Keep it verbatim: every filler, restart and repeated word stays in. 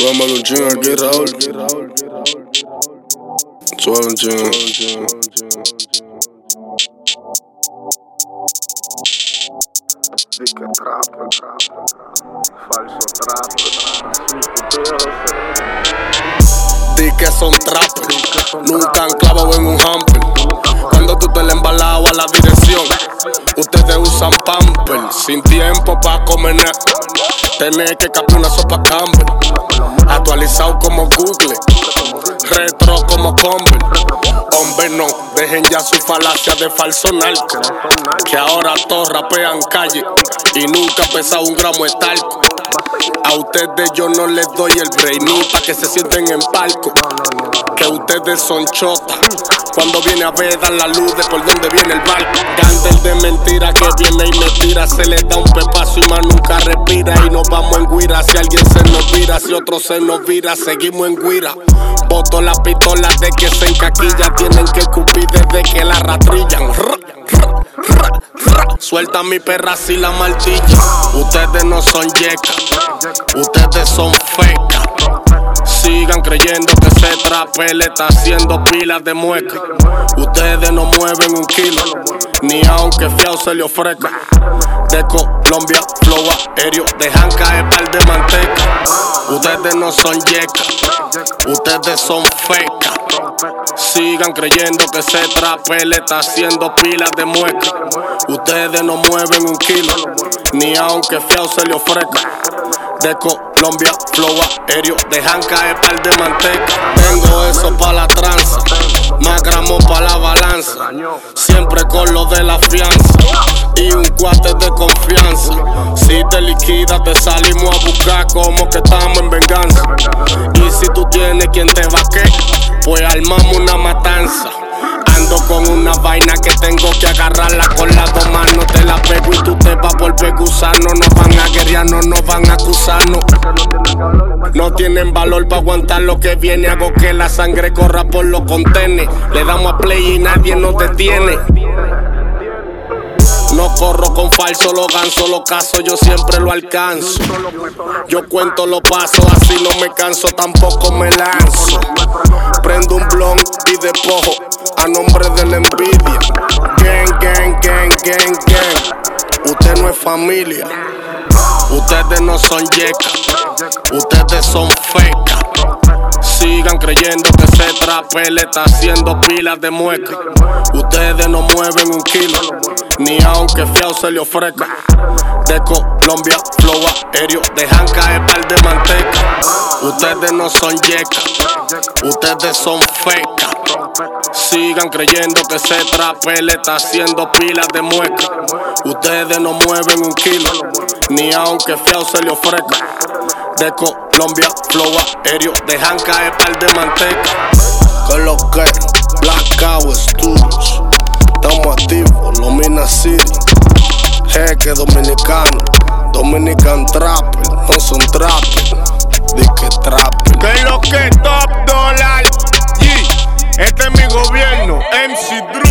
Súbame un chingo aquí, Raúl. Súbame un chingo. Di que trapo, trapo, falso trapo, Di que son trappers, nunca han clavado en un hamper. Cuando tú te le embalado a la dirección, ustedes usan pamper. Sin tiempo pa' comer nada, tenés que capar una sopa Campbell. Actualizado como Google, retro como Convert. Hombre, no, dejen ya su falacia de falso narco, que ahora todos rapean calle y nunca pesa un gramo de talco. A ustedes yo no les doy el break ni pa' que se sienten en palco, que ustedes son chotas. Cuando viene a ver, dan la luz de por donde viene el barco. Candel de mentira que viene y me tira, se le da un pepazo y más nunca respira. Y nos vamos en guira, si alguien se nos vira, si otro se nos vira, seguimos en guira. Boto la pistola de que se encaquilla, tienen que escupir desde que la rastrillan. Suelta mi perra si la martilla. Ustedes no son yecas, ustedes son fecas. Sigan creyendo que ese trape le está haciendo pilas de mueca. Ustedes no mueven un kilo, ni aunque fiao se le ofrezca. De Colombia, flow aéreo, dejan caer par de manteca. Ustedes no son yecas, ustedes son fecas. Sigan creyendo que ese trape le está haciendo pilas de mueca. Ustedes no mueven un kilo, ni aunque fiao se le ofrezca. De Colombia, flow aéreo, dejan caer par de manteca. Tengo eso pa' la tranza, más gramos pa' la balanza. Siempre con lo de la fianza y un cuate de confianza. Si te liquidas te salimos a buscar como que estamos en venganza. Y si tú tienes quien te vaque, pues armamos una matanza. Ando con una vaina que tengo que agarrarla con las dos manos. Te la pego y tú te vas a volver gusano. Nos van a guerrear, no nos van a acusarnos. No tienen valor para aguantar lo que viene. Hago que la sangre corra por los contenes. Le damos a play y nadie nos detiene. No corro con falso, lo ganso, lo caso, yo siempre lo alcanzo. Yo cuento los pasos, así no me canso, tampoco me lanzo. Prendo un blunt y despojo a nombre de la envidia. Gang, gang, gang, gang, gang. Usted no es familia, ustedes no son yecas, ustedes son fecas. Sigan creyendo que ese trape le está haciendo pilas de mueca. Ustedes no mueven un kilo, ni aunque fiao se le ofrezca. De Colombia, flow aéreo, dejan caer par de manteca. Ustedes no son yecas, ustedes son fecas. Sigan creyendo que ese trape le está haciendo pilas de mueca. Ustedes no mueven un kilo, ni aunque fiao se le ofrezca. De Colombia, flow aéreo, dejan caer par de manteca. Que lo que, Black Cow Studios, estamos activos, Lomina City. Jeque dominicano, Dominican Trapper, no son trappers, di que trapper. Que lo que top dólar, G, este es mi gobierno, M C Drew.